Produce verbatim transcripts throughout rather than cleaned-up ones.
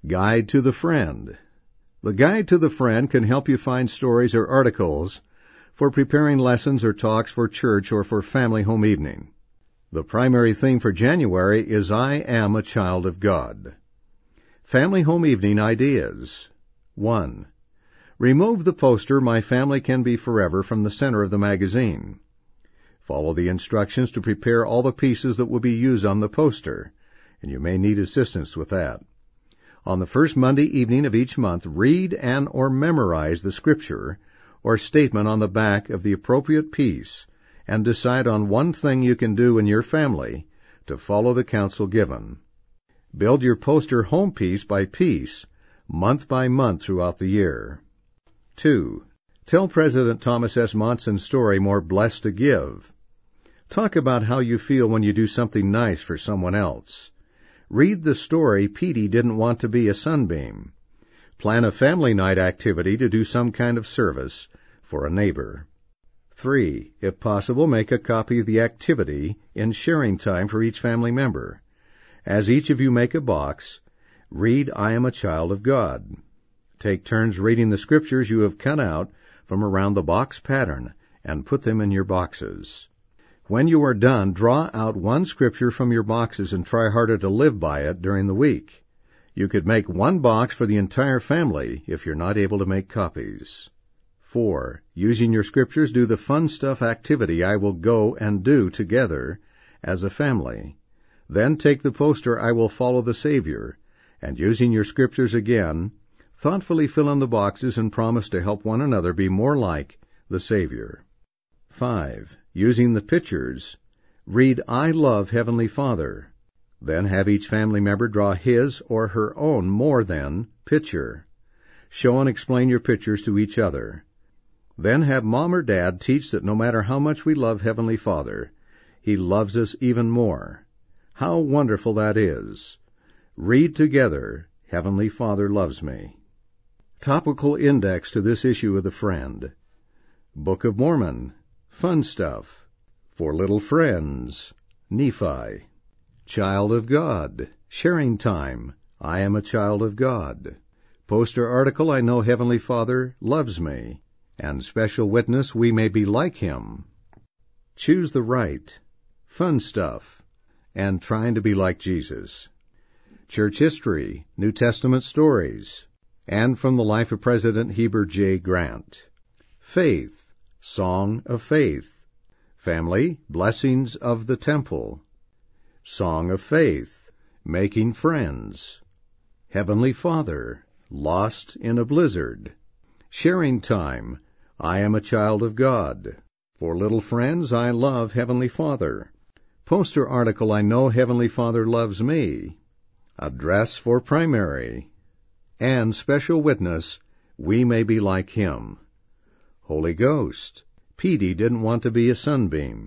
Guide to the Friend. The Guide to the Friend can help you find stories or articles for preparing lessons or talks for church or for family home evening. The primary theme for January is I Am a Child of God. Family home evening ideas. one. Remove the poster My Family Can Be Forever from the center of the magazine. Follow the instructions to prepare all the pieces that will be used on the poster, and you may need assistance with that. On the first Monday evening of each month, read and or memorize the scripture or statement on the back of the appropriate piece and decide on one thing you can do in your family to follow the counsel given. Build your poster home piece by piece, month by month throughout the year. two. Tell President Thomas S. Monson's story, More Blessed to Give. Talk about how you feel when you do something nice for someone else. Read the story Petey Didn't Want to Be a Sunbeam. Plan a family night activity to do some kind of service for a neighbor. three. If possible, make a copy of the activity in sharing time for each family member. As each of you make a box, read I Am a Child of God. Take turns reading the scriptures you have cut out from around the box pattern and put them in your boxes. When you are done, draw out one scripture from your boxes and try harder to live by it during the week. You could make one box for the entire family if you're not able to make copies. four. Using your scriptures, do the fun stuff activity I will go and do together as a family. Then take the poster I Will Follow the Savior, and using your scriptures again, thoughtfully fill in the boxes and promise to help one another be more like the Savior. five. Using the pictures, read I Love Heavenly Father. Then have each family member draw his or her own more than picture. Show and explain your pictures to each other. Then have Mom or Dad teach that no matter how much we love Heavenly Father, He loves us even more. How wonderful that is. Read together, Heavenly Father Loves Me. Topical index to this issue of The Friend. Book of Mormon. Fun Stuff. For Little Friends. Nephi. Child of God. Sharing Time. I Am a Child of God. Poster article I Know Heavenly Father Loves Me. And Special Witness We May Be Like Him. Choose the Right. Fun Stuff. And Trying to Be Like Jesus. Church History. New Testament Stories. And From the Life of President Heber J. Grant. Faith. Song of Faith. Family, Blessings of the Temple. Song of Faith, Making Friends. Heavenly Father, Lost in a Blizzard. Sharing Time, I Am a Child of God. For Little Friends, I Love Heavenly Father. Poster article I Know Heavenly Father Loves Me. Address for Primary. And Special Witness, We May Be Like Him. Holy Ghost, Petey Didn't Want to Be a Sunbeam.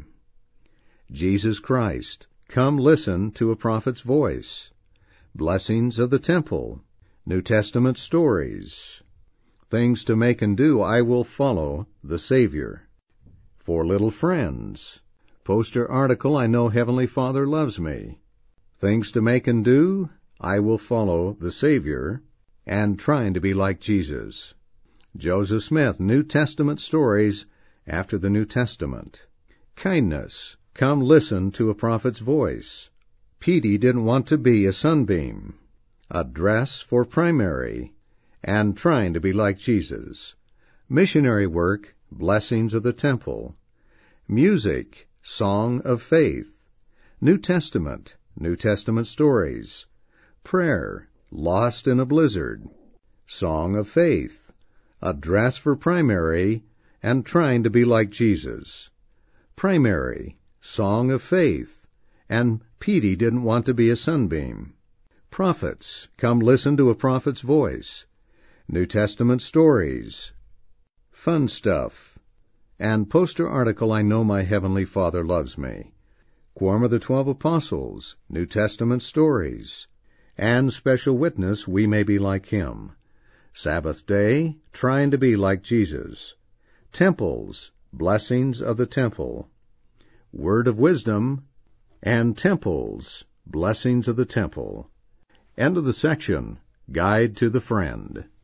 Jesus Christ, Come Listen to a Prophet's Voice. Blessings of the Temple. New Testament Stories. Things to Make and Do I Will Follow the Savior. For Little Friends. Poster article I Know Heavenly Father Loves Me. Things to Make and Do I Will Follow the Savior. And Trying to Be Like Jesus. Joseph Smith, New Testament Stories After the New Testament. Kindness, Come Listen to a Prophet's Voice. Petey Didn't Want to Be a Sunbeam. Address for Primary. And Trying to Be Like Jesus. Missionary Work, Blessings of the Temple. Music, Song of Faith. New Testament, New Testament Stories. Prayer, Lost in a Blizzard. Song of Faith. Address for Primary, and Trying to Be Like Jesus. Primary, Song of Faith, and Petey Didn't Want to Be a Sunbeam. Prophets, Come Listen to a Prophet's Voice. New Testament Stories. Fun Stuff. And poster article I Know My Heavenly Father Loves Me. Quorum of the Twelve Apostles, New Testament Stories. And Special Witness We May Be Like Him. Sabbath Day, Trying to Be Like Jesus. Temples, Blessings of the Temple. Word of Wisdom, and Temples, Blessings of the Temple. End of the section. Guide to the Friend.